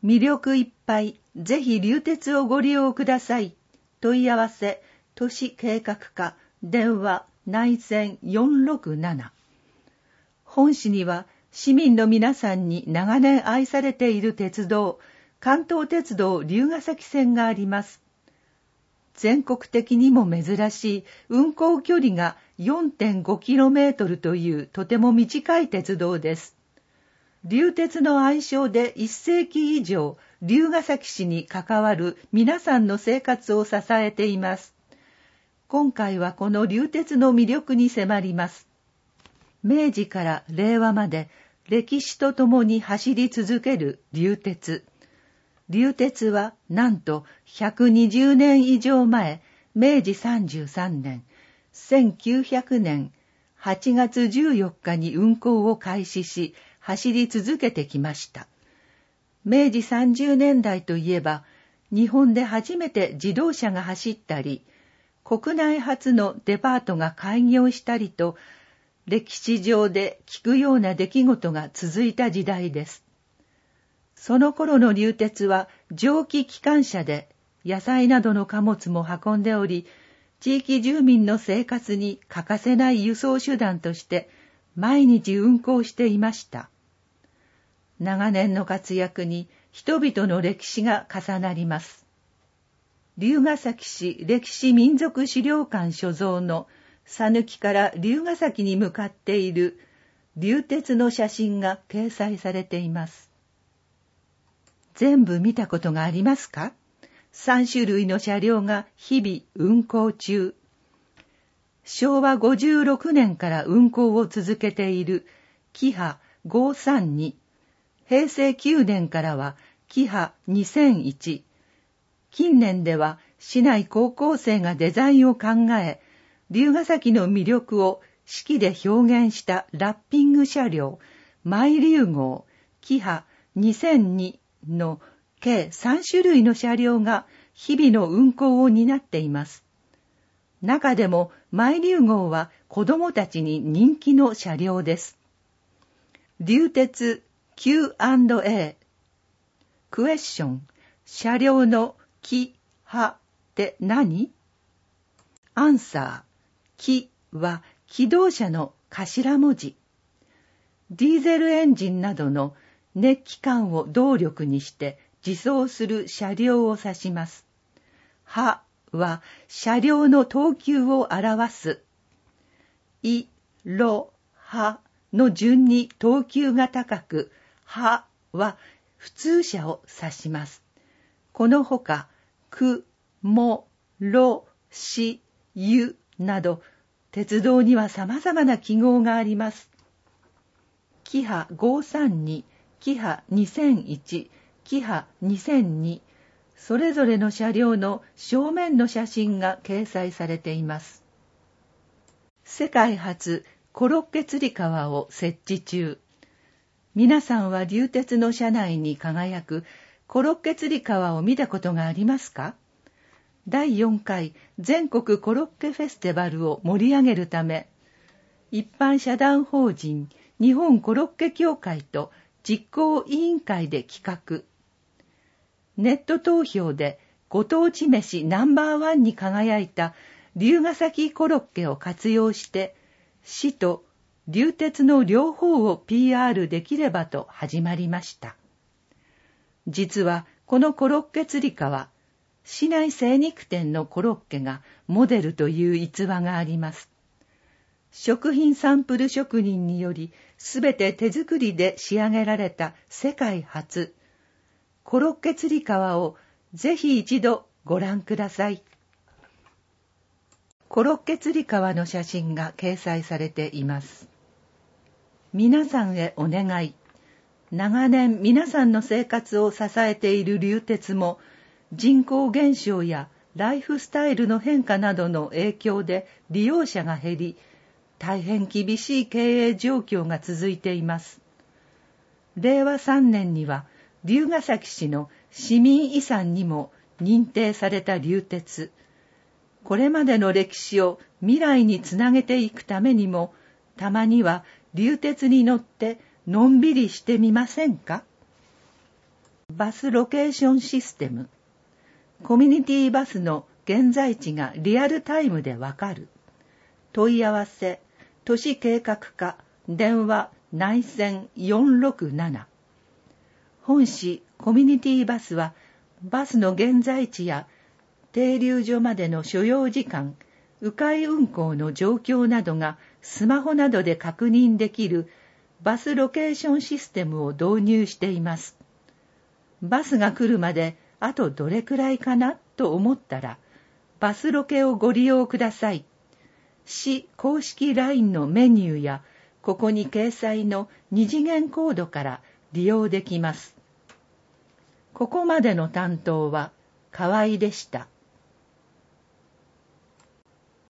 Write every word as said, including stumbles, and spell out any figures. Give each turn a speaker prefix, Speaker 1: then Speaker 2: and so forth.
Speaker 1: 魅力いっぱい、ぜひ流鉄をご利用ください。問い合わせ、都市計画課、電話、内線よんろくなな。本市には市民の皆さんに長年愛されている鉄道、関東鉄道龍ケ崎線があります。全国的にも珍しい運行距離が よんてんごキロメートル というとても短い鉄道です。流鉄の愛称でいっせいき以上、龍ケ崎市に関わる皆さんの生活を支えています。今回はこの流鉄の魅力に迫ります。明治から令和まで歴史とともに走り続ける流鉄。流鉄はなんとひゃくにじゅうねん以上前、明治さんじゅうさんねん、せんきゅうひゃくねんはちがつじゅうよっかに運行を開始し、走り続けてきました。明治さんじゅうねんだいといえば、日本で初めて自動車が走ったり、国内初のデパートが開業したりと、歴史上で聞くような出来事が続いた時代です。その頃の流鉄は蒸気機関車で野菜などの貨物も運んでおり、地域住民の生活に欠かせない輸送手段として毎日運行していました。長年の活躍に人々の歴史が重なります。龍ケ崎市歴史民族資料館所蔵のさぬきから龍ケ崎に向かっている流鉄の写真が掲載されています。全部見たことがありますか？さんしゅるいの車両が日々運行中。しょうわごじゅうろくねんから運行を続けているキハごーさんに、へいせいきゅうねんからはキハにせんいち。近年では市内高校生がデザインを考え、龍ケ崎の魅力を式で表現したラッピング車両、マイ龍号、キハにせんにの計さんしゅるいの車両が日々の運行を担っています。中でもマイ龍号は子どもたちに人気の車両です。流鉄 キューアンドエー クエスチョン、車両のキハって何？アンサー、キは気動車の頭文字。ディーゼルエンジンなどの熱気管を動力にして自走する車両を指します。ハは車両の等級を表す。イ、ロ、ハの順に等級が高く、ハは普通車を指します。このほか、ク、モ、ロ、シ、ユなど、鉄道には様々な記号があります。キハごーさんに、キハにせんいち、キハにせんに、それぞれの車両の正面の写真が掲載されています。世界初コロッケつり革を設置中。皆さんは流鉄の車内に輝くコロッケつり革を見たことがありますか？だいよんかい全国コロッケフェスティバルを盛り上げるため、一般社団法人日本コロッケ協会と実行委員会で企画。ネット投票でご当地飯ナンバーワンに輝いた龍ケ崎コロッケを活用して、市と流鉄の両方を ピーアール できればと始まりました。実はこのコロッケつり革、市内精肉店のコロッケがモデルという逸話があります。食品サンプル職人によりすべて手作りで仕上げられた世界初、コロッケつり革をぜひ一度ご覧ください。コロッケつり革の写真が掲載されています。皆さんへお願い。長年皆さんの生活を支えている流鉄も、人口減少やライフスタイルの変化などの影響で利用者が減り、大変厳しい経営状況が続いています。れいわさんねんには龍ケ崎市の市民遺産にも認定された流鉄。これまでの歴史を未来につなげていくためにも、たまには流鉄に乗ってのんびりしてみませんか？ バスロケーションシステム。コミュニティバスの現在地がリアルタイムでわかる。問い合わせ、都市計画課、電話、内線よんろくなな。本市コミュニティバスは、バスの現在地や停留所までの所要時間、迂回運行の状況などがスマホなどで確認できるバスロケーションシステムを導入しています。バスが来るまであとどれくらいかなと思ったら、バスロケをご利用ください。市公式 ライン のメニューや、ここに掲載の二次元コードから利用できます。ここまでの担当は河合でした。